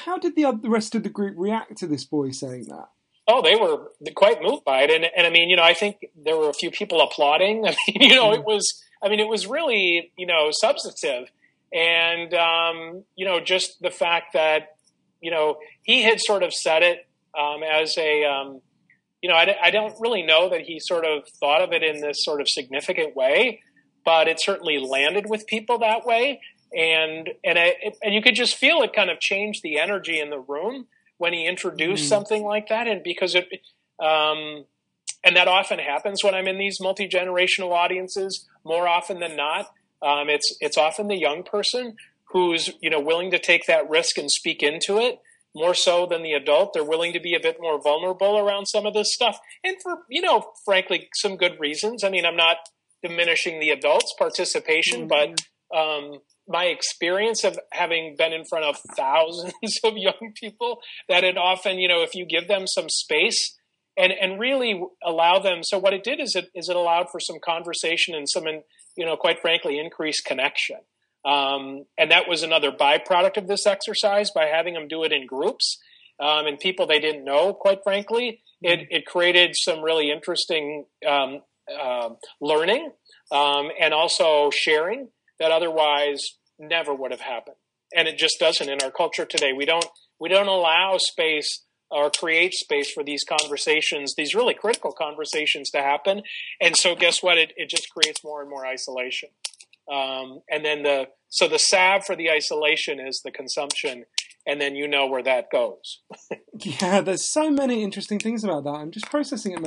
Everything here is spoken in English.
how did the rest of the group react to this boy saying that? Oh, they were quite moved by it, and I mean, I think there were a few people applauding. I mean, it was really, substantive, and just the fact that he had sort of said it as a I don't really know that he sort of thought of it in this sort of significant way, but it certainly landed with people that way, and you could just feel it kind of change the energy in the room when he introduced something like that. And because and that often happens when I'm in these multi-generational audiences, more often than not, it's often the young person who's, willing to take that risk and speak into it more so than the adult. They're willing to be a bit more vulnerable around some of this stuff. And for, frankly, some good reasons. I mean, I'm not diminishing the adults' participation, but, my experience of having been in front of thousands of young people, that it often, if you give them some space and really allow them. So what it did is it allowed for some conversation and some, quite frankly, increased connection. And that was another byproduct of this exercise by having them do it in groups and people they didn't know, quite frankly. It created some really interesting learning and also sharing that otherwise never would have happened. And it just doesn't in our culture today. We don't allow space or create space for these conversations, these really critical conversations to happen. And so guess what? It just creates more and more isolation. And then the salve for the isolation is the consumption. And then where that goes. Yeah, there's so many interesting things about that. I'm just processing it